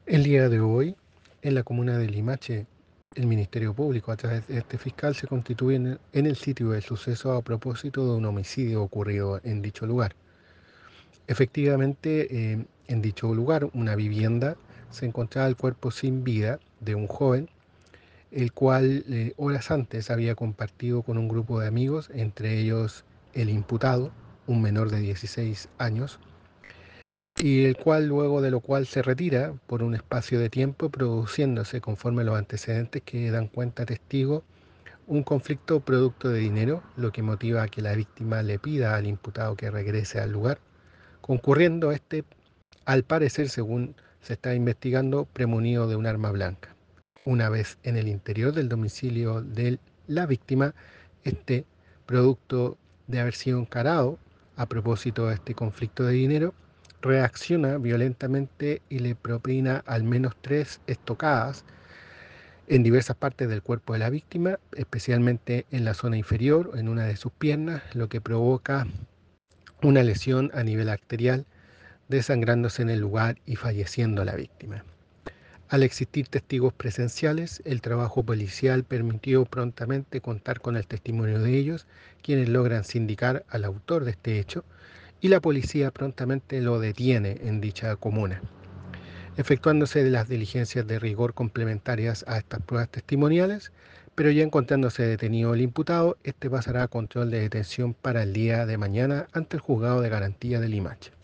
El día de hoy, en la comuna de Limache, el Ministerio Público, a través de este fiscal, se constituye en el sitio del suceso a propósito de un homicidio ocurrido en dicho lugar. Efectivamente, en dicho lugar, una vivienda, se encontraba el cuerpo sin vida de un joven, el cual horas antes había compartido con un grupo de amigos, entre ellos el imputado, un menor de 16 años, y el cual luego de lo cual se retira por un espacio de tiempo, produciéndose, conforme a los antecedentes que dan cuenta testigos, un conflicto producto de dinero, lo que motiva a que la víctima le pida al imputado que regrese al lugar, concurriendo este, al parecer, según se está investigando, premonido de un arma blanca. Una vez en el interior del domicilio de la víctima, este, producto de haber sido encarado a propósito de este conflicto de dinero, reacciona violentamente y le propina al menos 3 estocadas en diversas partes del cuerpo de la víctima, especialmente en la zona inferior, en una de sus piernas, lo que provoca una lesión a nivel arterial, desangrándose en el lugar y falleciendo la víctima. Al existir testigos presenciales, el trabajo policial permitió prontamente contar con el testimonio de ellos, quienes logran sindicar al autor de este hecho, y la policía prontamente lo detiene en dicha comuna. Efectuándose de las diligencias de rigor complementarias a estas pruebas testimoniales, pero ya encontrándose detenido el imputado, este pasará a control de detención para el día de mañana ante el juzgado de garantía de Limache.